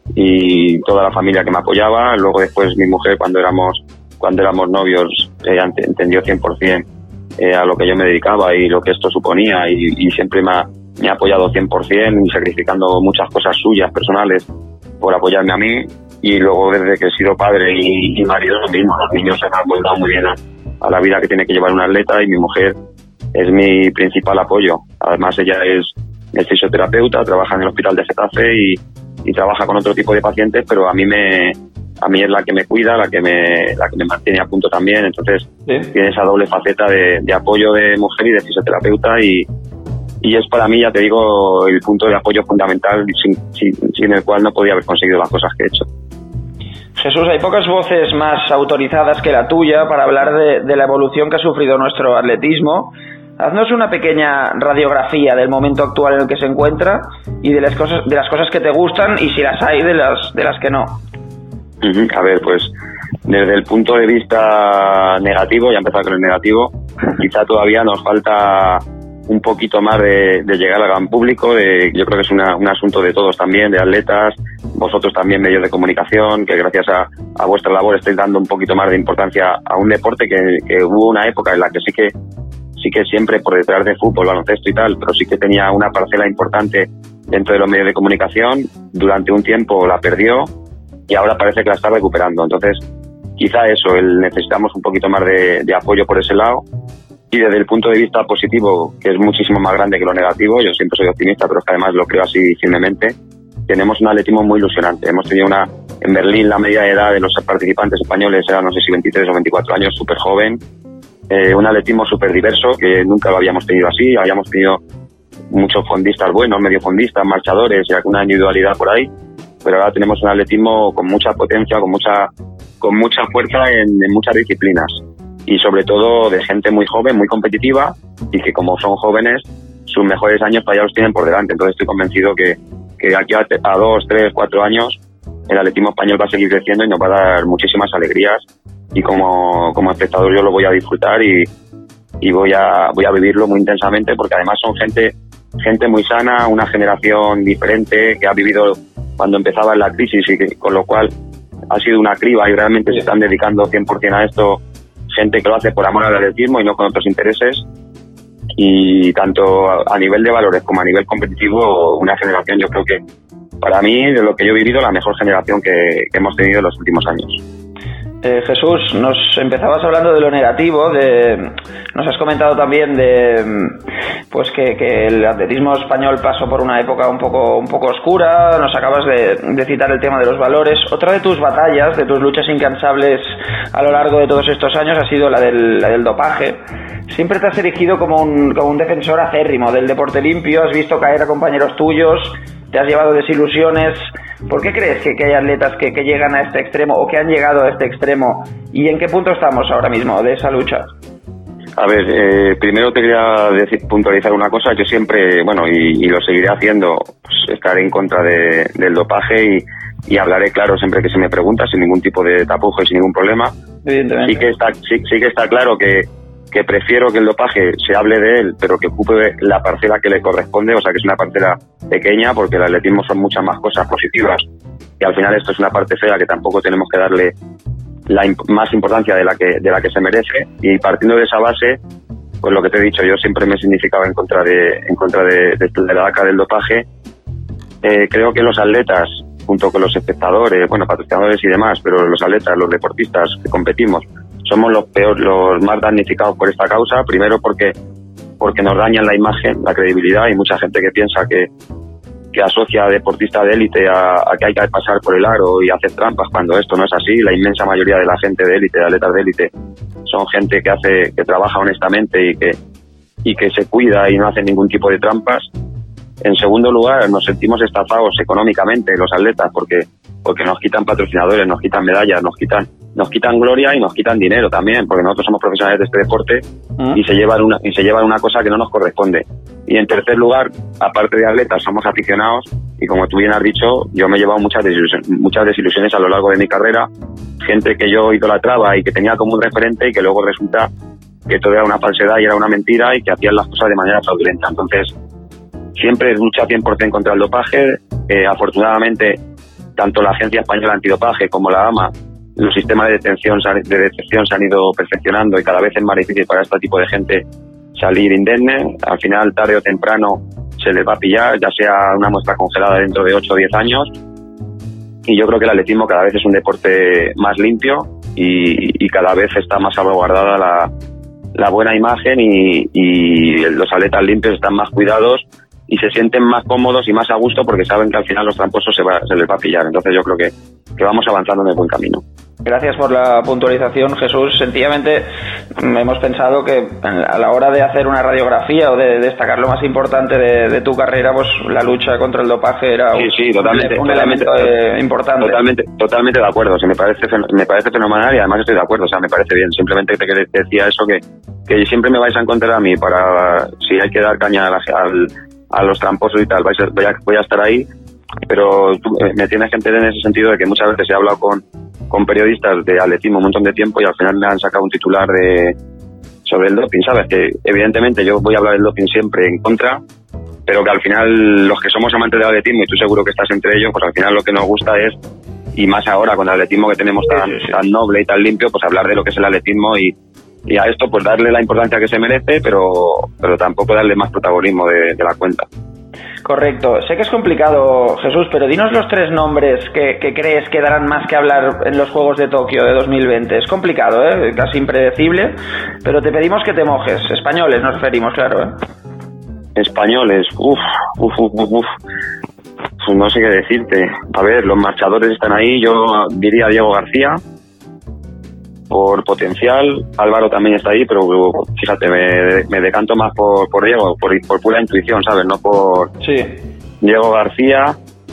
y toda la familia que me apoyaba. Luego después mi mujer, cuando éramos, cuando éramos novios, ella entendió cien por ciento eh, a lo que yo me dedicaba y lo que esto suponía, y, y siempre me ha, me ha apoyado cien por ciento y sacrificando muchas cosas suyas personales por apoyarme a mí. Y luego desde que he sido padre y, y marido, lo mismo, los niños se me han vuelto muy bien a, a la vida que tiene que llevar un atleta, y mi mujer es mi principal apoyo. Además ella es, es fisioterapeuta, trabaja en el hospital de Getafe y, y trabaja con otro tipo de pacientes, pero a mí me a mí es la que me cuida, la que me la que me mantiene a punto también. Entonces ¿sí? Tiene esa doble faceta de, de apoyo de mujer y de fisioterapeuta, y y es para mí, ya te digo, el punto de apoyo fundamental sin, sin, sin el cual no podía haber conseguido las cosas que he hecho. Jesús, hay pocas voces más autorizadas que la tuya para hablar de, de la evolución que ha sufrido nuestro atletismo. Haznos una pequeña radiografía del momento actual en el que se encuentra y de las cosas, de las cosas que te gustan, y si las hay, de las, de las que no. A ver, pues desde el punto de vista negativo, ya empezar con el negativo, quizá todavía nos falta un poquito más de, de llegar al gran público. De, yo creo que es una, un asunto de todos también, de atletas, vosotros también, medios de comunicación, que gracias a, a vuestra labor estáis dando un poquito más de importancia a un deporte que, que hubo una época en la que sí que sí que siempre por detrás de fútbol, baloncesto y tal, pero sí que tenía una parcela importante dentro de los medios de comunicación. Durante un tiempo la perdió y ahora parece que la está recuperando. Entonces, quizá eso, el, necesitamos un poquito más de, de apoyo por ese lado. Y desde el punto de vista positivo, que es muchísimo más grande que lo negativo, yo siempre soy optimista, pero es que además lo creo así firmemente, tenemos un atletismo muy ilusionante. Hemos tenido una, en Berlín la media edad de los participantes españoles era, no sé si veintitrés o veinticuatro años, súper joven, eh, un atletismo súper diverso, que nunca lo habíamos tenido así. Habíamos tenido muchos fondistas buenos, medio fondistas, marchadores y alguna individualidad por ahí, pero ahora tenemos un atletismo con mucha potencia, con mucha, con mucha fuerza en, en muchas disciplinas. Y sobre todo de gente muy joven, muy competitiva, y que como son jóvenes, sus mejores años todavía los tienen por delante. Entonces estoy convencido que, que aquí a, a dos, tres, cuatro años el atletismo español va a seguir creciendo y nos va a dar muchísimas alegrías, y como, como espectador yo lo voy a disfrutar y, y voy a voy a vivirlo muy intensamente, porque además son gente gente muy sana, una generación diferente que ha vivido cuando empezaba la crisis, y que, con lo cual ha sido una criba, y realmente se están dedicando cien por ciento a esto, gente que lo hace por amor al atletismo y no con otros intereses. Y tanto a nivel de valores como a nivel competitivo, una generación, yo creo que para mí, de lo que yo he vivido, la mejor generación que, que hemos tenido en los últimos años. Eh, Jesús, nos empezabas hablando de lo negativo, de, nos has comentado también de pues que, que el atletismo español pasó por una época un poco un poco oscura. Nos acabas de, de citar el tema de los valores. Otra de tus batallas, de tus luchas incansables a lo largo de todos estos años, ha sido la del, la del dopaje. Siempre te has erigido como un, como un defensor acérrimo del deporte limpio, has visto caer a compañeros tuyos, te has llevado desilusiones. ¿Por qué crees que, que hay atletas que, que llegan a este extremo, o que han llegado a este extremo? ¿Y en qué punto estamos ahora mismo de esa lucha? A ver, eh, primero te quería decir, puntualizar una cosa. Yo siempre, bueno, y, y lo seguiré haciendo, pues, estaré en contra de, del dopaje, y, y hablaré claro siempre que se me pregunta, sin ningún tipo de tapujo y sin ningún problema. Evidentemente. Sí que está, sí, sí que está claro que, que prefiero que el dopaje se hable de él, pero que ocupe la parcela que le corresponde, o sea, que es una parcela pequeña, porque el atletismo son muchas más cosas positivas y al final esto es una parte fea que tampoco tenemos que darle la imp- más importancia de la que de la que se merece. Y partiendo de esa base, pues lo que te he dicho, yo siempre me significaba en contra de en contra de, de, de la D A C A del dopaje. Eh, creo que los atletas, junto con los espectadores, bueno, patrocinadores y demás, pero los atletas, los deportistas que competimos, somos los peor, los más damnificados por esta causa. Primero porque porque nos dañan la imagen, la credibilidad. Hay mucha gente que piensa que que asocia a deportista de élite a, a que hay que pasar por el aro y hacer trampas, cuando esto no es así. La inmensa mayoría de la gente de élite, de atletas de élite, son gente que hace, que trabaja honestamente y que y que se cuida y no hace ningún tipo de trampas. En segundo lugar, nos sentimos estafados económicamente los atletas porque porque nos quitan patrocinadores, nos quitan medallas, nos quitan nos quitan gloria y nos quitan dinero también, porque nosotros somos profesionales de este deporte ¿Mm? y se llevan una y se llevan una cosa que no nos corresponde. Y en tercer lugar, aparte de atletas, somos aficionados y como tú bien has dicho, yo me he llevado muchas desilusiones, muchas desilusiones a lo largo de mi carrera, gente que yo idolatraba y que tenía como un referente y que luego resulta que todo era una falsedad y era una mentira y que hacían las cosas de manera fraudulenta. Entonces, siempre lucha cien por ciento contra el dopaje. Eh, afortunadamente, tanto la Agencia Española Antidopaje como la AMA, los sistemas de detención, de detección se han ido perfeccionando y cada vez es más difícil para este tipo de gente salir indemne. Al final, tarde o temprano, se les va a pillar, ya sea una muestra congelada dentro de ocho o diez años. Y yo creo que el atletismo cada vez es un deporte más limpio y, y cada vez está más salvaguardada la, la buena imagen y, y los atletas limpios están más cuidados y se sienten más cómodos y más a gusto porque saben que al final los tramposos se, va, se les va a pillar. Entonces yo creo que, que vamos avanzando en el buen camino. Gracias por la puntualización, Jesús. Sencillamente hemos pensado que a la hora de hacer una radiografía o de destacar lo más importante de, de tu carrera, pues la lucha contra el dopaje era sí, un, sí, totalmente, un totalmente, elemento eh, importante. Totalmente, totalmente de acuerdo. O sea, me parece me parece fenomenal y además estoy de acuerdo. O sea, me parece bien. Simplemente te decía eso, que, que siempre me vais a encontrar a mí para, si hay que dar caña a, la, al, a los tramposos y tal, vais a, voy, a, voy a estar ahí. Pero tú, me tienes que entender en ese sentido de que muchas veces he hablado con, con periodistas de atletismo un montón de tiempo y al final me han sacado un titular de sobre el doping, ¿sabes? Que evidentemente yo voy a hablar del doping siempre en contra, pero que al final los que somos amantes del atletismo, y tú seguro que estás entre ellos, pues al final lo que nos gusta es, y más ahora con el atletismo que tenemos tan, sí, sí, sí. tan noble y tan limpio, pues hablar de lo que es el atletismo y, y a esto pues darle la importancia que se merece, pero, pero tampoco darle más protagonismo de, de la cuenta. Correcto. Sé que es complicado, Jesús, pero dinos los tres nombres que, que crees que darán más que hablar en los Juegos de Tokio de dos mil veinte. Es complicado, ¿eh? Casi impredecible, pero te pedimos que te mojes. Españoles nos referimos, claro, ¿eh? Españoles, uff, uff, uff, uff, uf. Pues no sé qué decirte. A ver, los marchadores están ahí. Yo diría Diego García por potencial. Álvaro también está ahí, pero fíjate, me, me decanto más por, por Diego, por, por pura intuición, ¿sabes? No por... Sí. Diego García,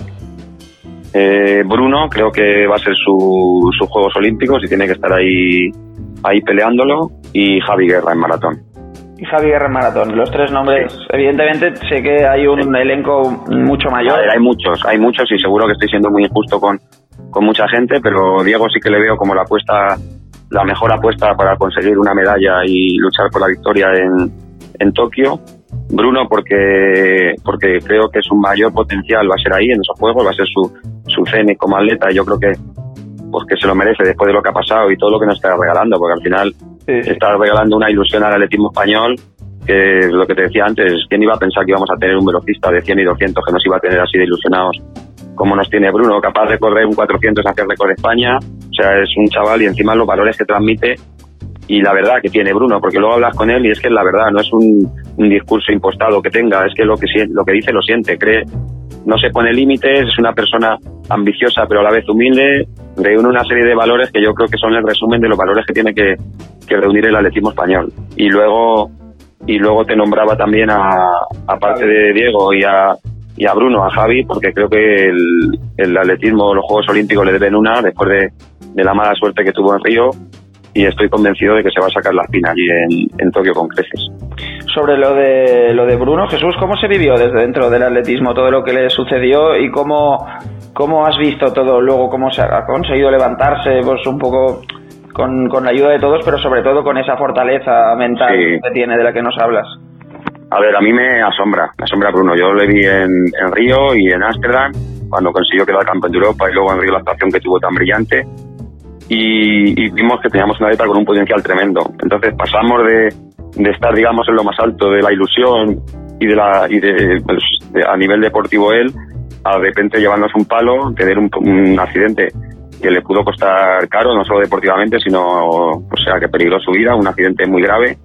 eh, Bruno, creo que va a ser su, sus Juegos Olímpicos y tiene que estar ahí, ahí peleándolo, y Javi Guerra en maratón. Y Javi Guerra en maratón, los tres nombres. Sí. Evidentemente sé que hay un sí. elenco mucho mayor. A ver, hay muchos, hay muchos y seguro que estoy siendo muy injusto con, con mucha gente, pero Diego sí que le veo como la apuesta... la mejor apuesta para conseguir una medalla y luchar por la victoria en, en Tokio. Bruno porque porque creo que su mayor potencial va a ser ahí en esos juegos, va a ser su su cenit como atleta, y yo creo que pues que se lo merece después de lo que ha pasado y todo lo que nos está regalando, porque al final sí. está regalando una ilusión al atletismo español, que es lo que te decía antes. ¿Quién iba a pensar que íbamos a tener un velocista de cien y doscientos que nos iba a tener así de ilusionados como nos tiene Bruno, capaz de correr un cuatrocientos, hacer récord de España? O sea, es un chaval y encima los valores que transmite y la verdad que tiene Bruno, porque luego hablas con él y es que es la verdad, no es un, un discurso impostado que tenga, es que lo que lo que dice lo siente, cree, no se pone límites, es una persona ambiciosa pero a la vez humilde, reúne una serie de valores que yo creo que son el resumen de los valores que tiene que, que reunir el atletismo español. Y luego y luego te nombraba también a, aparte de Diego y a y a Bruno, a Javi, porque creo que el, el atletismo, los Juegos Olímpicos le deben una después de, de la mala suerte que tuvo en Río, y estoy convencido de que se va a sacar la espina allí en, en Tokio con creces. Sobre lo de lo de Bruno, Jesús, ¿cómo se vivió desde dentro del atletismo todo lo que le sucedió y cómo, cómo has visto todo luego, cómo se ha conseguido levantarse, pues un poco con, con la ayuda de todos, pero sobre todo con esa fortaleza mental sí. que tiene de la que nos hablas? A ver, a mí me asombra, me asombra Bruno. Yo le vi en, en Río y en Ámsterdam, cuando consiguió quedar campeón de Europa, y luego en Río la actuación que tuvo tan brillante, y, y vimos que teníamos una atleta con un potencial tremendo. Entonces pasamos de, de estar, digamos, en lo más alto de la ilusión y de la y de, pues, de a nivel deportivo él, a de repente llevarnos un palo, tener un, un accidente que le pudo costar caro, no solo deportivamente, sino, o sea, que peligró su vida, un accidente muy grave.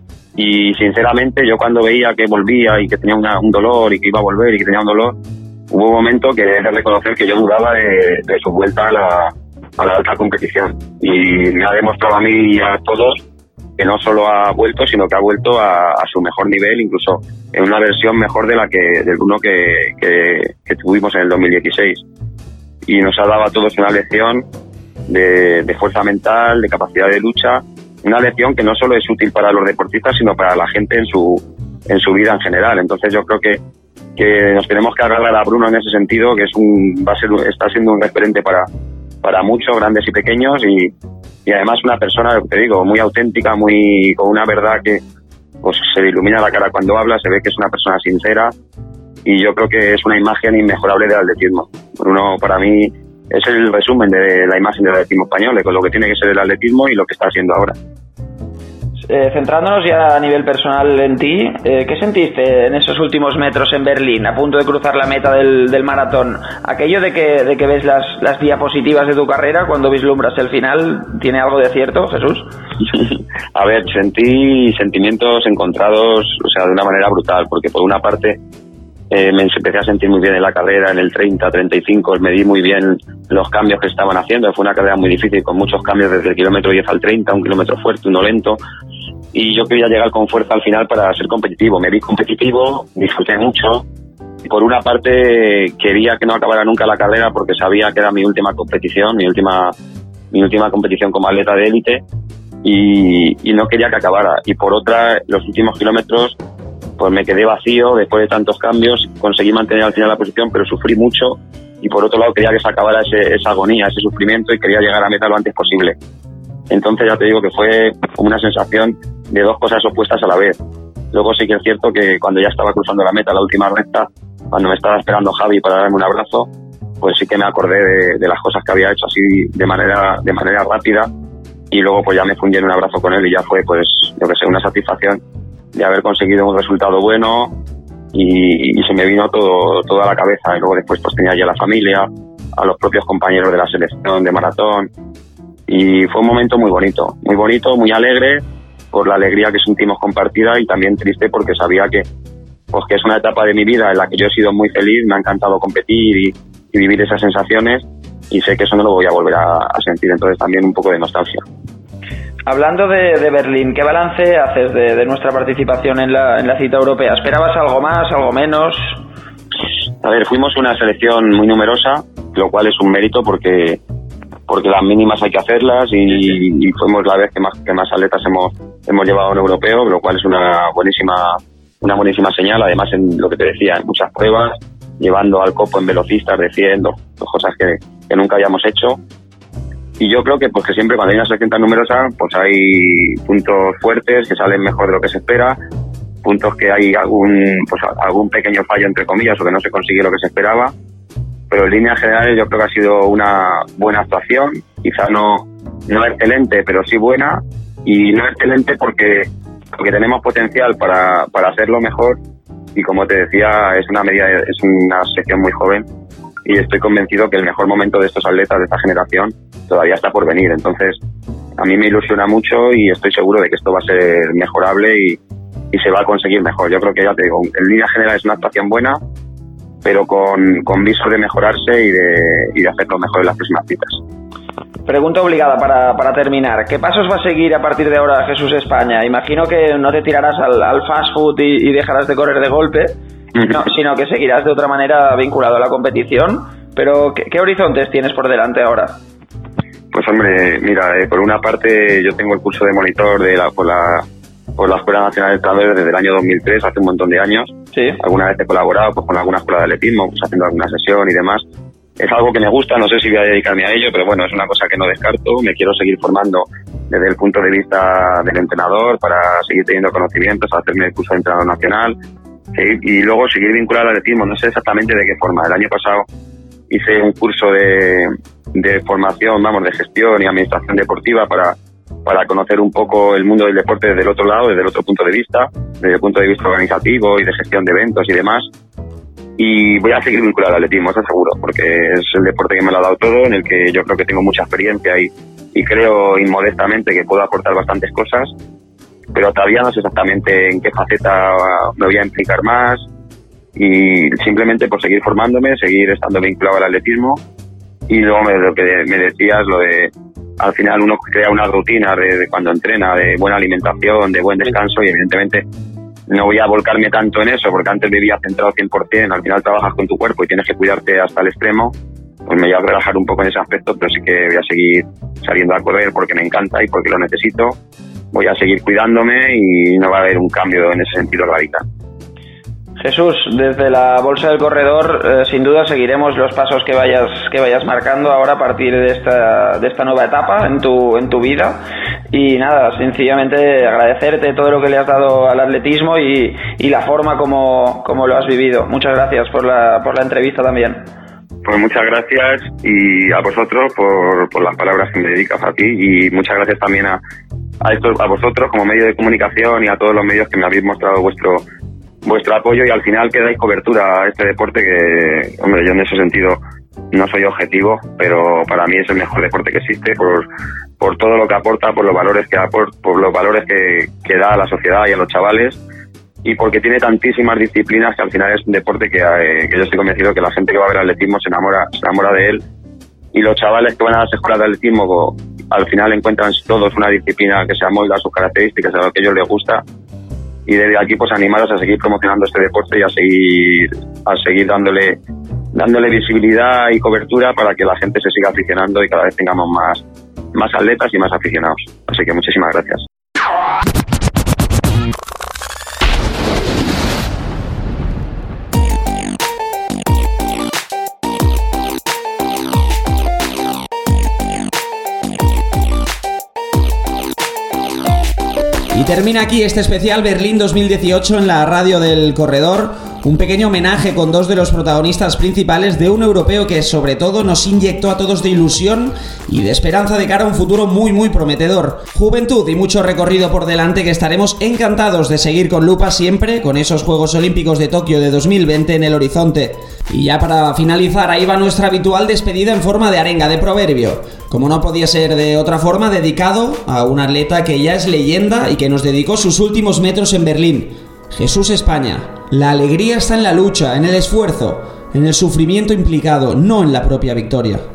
Y sinceramente yo cuando veía que volvía y que tenía una, un dolor y que iba a volver y que tenía un dolor, hubo un momento que he de reconocer que yo dudaba de, de su vuelta a la, a la alta competición. Y me ha demostrado a mí y a todos que no solo ha vuelto, sino que ha vuelto a, a su mejor nivel, incluso en una versión mejor de la que del uno que, que, que tuvimos en el dos mil dieciséis. Y nos ha dado a todos una lección de, de fuerza mental, de capacidad de lucha, una lección que no solo es útil para los deportistas, sino para la gente en su en su vida en general. Entonces yo creo que, que nos tenemos que agarrar a Bruno en ese sentido, que es un va a ser está siendo un referente para para muchos, grandes y pequeños, y, y además una persona, te digo, muy auténtica, muy con una verdad que pues se le ilumina la cara cuando habla, se ve que es una persona sincera, y yo creo que es una imagen inmejorable del atletismo. Bruno, para mí, es el resumen de la imagen del atletismo español, con lo que tiene que ser el atletismo y lo que está haciendo ahora. Eh, centrándonos ya a nivel personal en ti, eh, ¿qué sentiste en esos últimos metros en Berlín, a punto de cruzar la meta del, del maratón? Aquello de que, de que ves las, las diapositivas de tu carrera cuando vislumbras el final, ¿tiene algo de cierto, Jesús? A ver, sentí sentimientos encontrados, o sea, de una manera brutal, porque por una parte eh, me empecé a sentir muy bien en la carrera, en el treinta, treinta y cinco, me di muy bien los cambios que estaban haciendo. Fue una carrera muy difícil, con muchos cambios desde el kilómetro diez al treinta, un kilómetro fuerte, uno lento, y yo quería llegar con fuerza al final para ser competitivo. Me vi competitivo, disfruté mucho, y por una parte quería que no acabara nunca la carrera porque sabía que era mi última competición, mi última mi última competición como atleta de élite, y, y no quería que acabara. Y por otra, los últimos kilómetros pues me quedé vacío después de tantos cambios, conseguí mantener al final la posición, pero sufrí mucho, y por otro lado quería que se acabara ese, esa agonía, ese sufrimiento, y quería llegar a meta lo antes posible. Entonces ya te digo que fue como una sensación de dos cosas opuestas a la vez. Luego sí que es cierto que cuando ya estaba cruzando la meta, la última recta, cuando me estaba esperando Javi para darme un abrazo, pues sí que me acordé de, de las cosas que había hecho así de manera de manera rápida, y luego pues ya me fundí en un abrazo con él, y ya fue pues yo que sé, una satisfacción de haber conseguido un resultado bueno, y, y se me vino todo toda la cabeza. Y luego después pues tenía ya la familia, a los propios compañeros de la selección de maratón, y fue un momento muy bonito, muy bonito, muy alegre, por la alegría que sentimos compartida, y también triste porque sabía que pues que es una etapa de mi vida en la que yo he sido muy feliz, me ha encantado competir y, y vivir esas sensaciones, y sé que eso no lo voy a volver a, a sentir. Entonces también un poco de nostalgia. Hablando de, de Berlín, ¿qué balance haces de, de nuestra participación en la, en la cita europea? ¿Esperabas algo más, algo menos? A ver, fuimos una selección muy numerosa, lo cual es un mérito porque porque las mínimas hay que hacerlas, y, y fuimos la vez que más que más atletas hemos hemos llevado a un europeo, lo cual es una buenísima una buenísima señal. Además, en lo que te decía, en muchas pruebas, llevando al copo en velocistas de cien, dos, dos cosas que, que nunca habíamos hecho. Y yo creo que pues que siempre cuando hay una selección tan numerosa, pues hay puntos fuertes que salen mejor de lo que se espera, puntos que hay algún pues algún pequeño fallo entre comillas, o que no se consigue lo que se esperaba. Pero en líneas generales yo creo que ha sido una buena actuación, quizá no no excelente, pero sí buena, y no excelente porque porque tenemos potencial para para hacerlo mejor, y como te decía, es una medida es una sección muy joven, y estoy convencido que el mejor momento de estos atletas de esta generación todavía está por venir. Entonces a mí me ilusiona mucho, y estoy seguro de que esto va a ser mejorable y, y se va a conseguir mejor. Yo creo que, ya te digo, en líneas generales es una actuación buena, pero con, con visos de mejorarse y de, y de hacerlo mejor en las próximas citas. Pregunta obligada para, para terminar. ¿Qué pasos va a seguir a partir de ahora Jesús España? Imagino que no te tirarás al, al fast food y, y dejarás de correr de golpe, no, sino que seguirás de otra manera vinculado a la competición. Pero, ¿qué, qué horizontes tienes por delante ahora? Pues hombre, mira, eh, por una parte yo tengo el curso de monitor de la, por la por la Escuela Nacional de Entrenadores desde el año dos mil tres, hace un montón de años. Sí. Alguna vez he colaborado pues con alguna escuela de atletismo, pues haciendo alguna sesión y demás. Es algo que me gusta, no sé si voy a dedicarme a ello, pero bueno, es una cosa que no descarto. Me quiero seguir formando desde el punto de vista del entrenador, para seguir teniendo conocimientos, hacerme el curso de entrenador nacional, seguir, y luego seguir vinculado al atletismo. No sé exactamente de qué forma. El año pasado hice un curso de, de formación, vamos, de gestión y administración deportiva para, para conocer un poco el mundo del deporte desde el otro lado, desde el otro punto de vista, desde el punto de vista organizativo y de gestión de eventos y demás. Y voy a seguir vinculado al atletismo, eso seguro, porque es el deporte que me lo ha dado todo, en el que yo creo que tengo mucha experiencia y, y creo inmodestamente que puedo aportar bastantes cosas, pero todavía no sé exactamente en qué faceta me voy a implicar más, y simplemente por seguir formándome, seguir estando vinculado al atletismo. Y luego me, lo que me decías, lo de al final uno crea una rutina de, de cuando entrena, de buena alimentación, de buen descanso, y evidentemente no voy a volcarme tanto en eso, porque antes vivía centrado cien por ciento, al final trabajas con tu cuerpo y tienes que cuidarte hasta el extremo, pues me voy a relajar un poco en ese aspecto, pero sí que voy a seguir saliendo a correr porque me encanta y porque lo necesito. Voy a seguir cuidándome y no va a haber un cambio en ese sentido radical. Jesús, desde la Bolsa del Corredor, eh, sin duda seguiremos los pasos que vayas que vayas marcando ahora a partir de esta de esta nueva etapa en tu en tu vida. Y nada, sencillamente agradecerte todo lo que le has dado al atletismo y, y la forma como, como lo has vivido. Muchas gracias por la por la entrevista también. Pues muchas gracias, y a vosotros por, por las palabras que me dedicas a ti, y muchas gracias también a a, estos, a vosotros como medio de comunicación y a todos los medios que me habéis mostrado vuestro vuestro apoyo, y al final que dais cobertura a este deporte que, hombre, yo en ese sentido no soy objetivo, pero para mí es el mejor deporte que existe por, por todo lo que aporta, por los valores que aporta, por los valores que, que da a la sociedad y a los chavales, y porque tiene tantísimas disciplinas que al final es un deporte que, eh, que yo estoy convencido que la gente que va a ver atletismo se enamora, se enamora de él, y los chavales que van a las escuelas de atletismo al final encuentran todos una disciplina que se amolda a sus características, a lo que a ellos les gusta. Y desde aquí pues animaros a seguir promocionando este deporte y a seguir a seguir dándole dándole visibilidad y cobertura para que la gente se siga aficionando y cada vez tengamos más más atletas y más aficionados. Así que muchísimas gracias. Y termina aquí este especial Berlín dos mil dieciocho en la radio del Corredor, un pequeño homenaje con dos de los protagonistas principales de un europeo que sobre todo nos inyectó a todos de ilusión y de esperanza de cara a un futuro muy muy prometedor. Juventud y mucho recorrido por delante que estaremos encantados de seguir con lupa siempre con esos Juegos Olímpicos de Tokio de dos mil veinte en el horizonte. Y ya para finalizar, ahí va nuestra habitual despedida en forma de arenga de proverbio. Como no podía ser de otra forma, dedicado a un atleta que ya es leyenda y que nos dedicó sus últimos metros en Berlín. Jesús España. La alegría está en la lucha, en el esfuerzo, en el sufrimiento implicado, no en la propia victoria.